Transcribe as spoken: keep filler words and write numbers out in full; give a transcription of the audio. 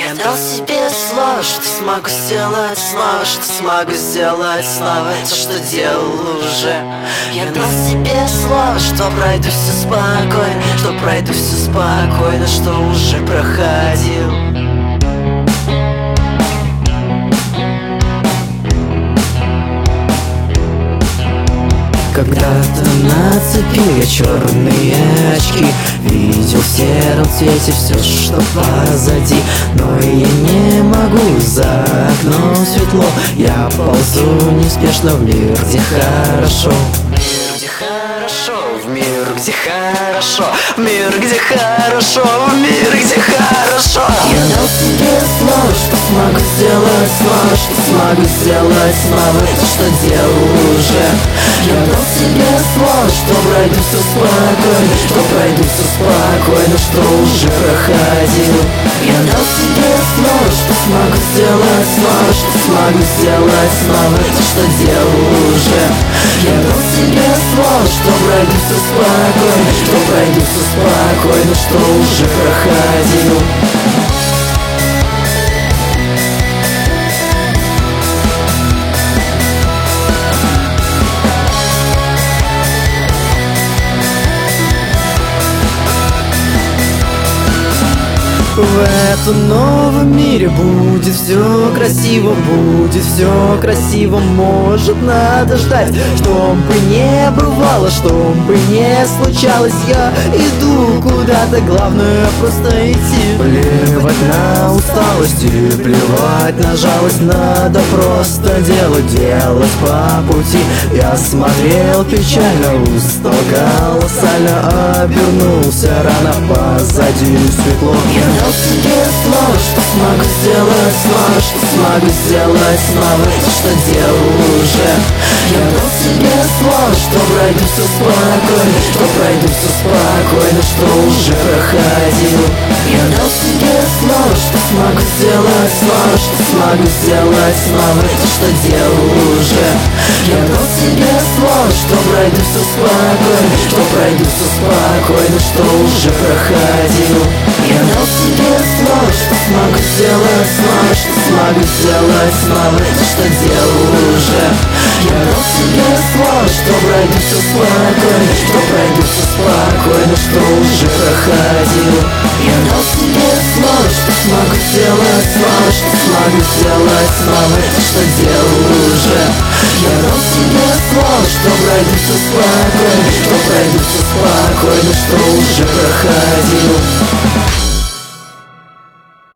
Я дал себе слово, что смогу сделать снова, что смогу сделать снова то, что делал уже. Я дал себе слово, что пройду все спокойно, что пройду все спокойно, что уже проходил. Когда-то нацепил я черные очки, видел в сером цвете все, что позади. Но я не могу, за окном светло, я ползу неспешно в мир, где хорошо. В мир, где хорошо, в мир, где хорошо, в мир, где хорошо, в мир, где хорошо. Я дал себе слово, что смогу сделать снова, что смогу сделать снова то, что делал уже. Я дал себе слово, что пройду все спокойно, что пройду все спокойно, что уже проходил. Я дал себе слово, что смогу сделать снова, что смогу сделать снова то, что делал уже. Я дал себе слово, что пройду все спокойно, что пройду все спокойно, что уже проходил. В этом новом мире будет все красиво, будет все красиво. Может, надо ждать, что бы не бывало, что бы не случалось. Я иду куда-то, главное просто идти. Плевать на усталость и плевать на жалость, надо просто делать, делать по пути. Я смотрел печально, устал колоссально, обернулся рано, позади светло. Я себе слово, что смогу сделать снова, что смогу сделать снова то, что делал уже. Я дал себе слово, что пройду все спокойно, что пройду все спокойно, что уже проходил. Я дал себе слово, что смогу сделать снова, что смогу сделать снова то, что делал уже. Я дал себе слово, что пройду все спокойно, что пройду все спокойно, что уже проходил. Я дал себе слово, что смогу сделать снова, что смогу сделать снова то, что делал уже. Я дал себе слово, что пройду все спокойно, что пройду все спокойно, что уже проходил. Я дал себе слово, что смогу сделать снова, что смогу сделать снова то, что делал уже. Я дал себе слово, что пройду все спокойно, что пройду все спокойно, что уже проходил.